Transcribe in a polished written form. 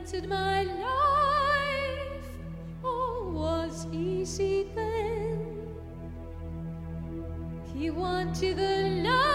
wanted my life all was easy then. He wanted the life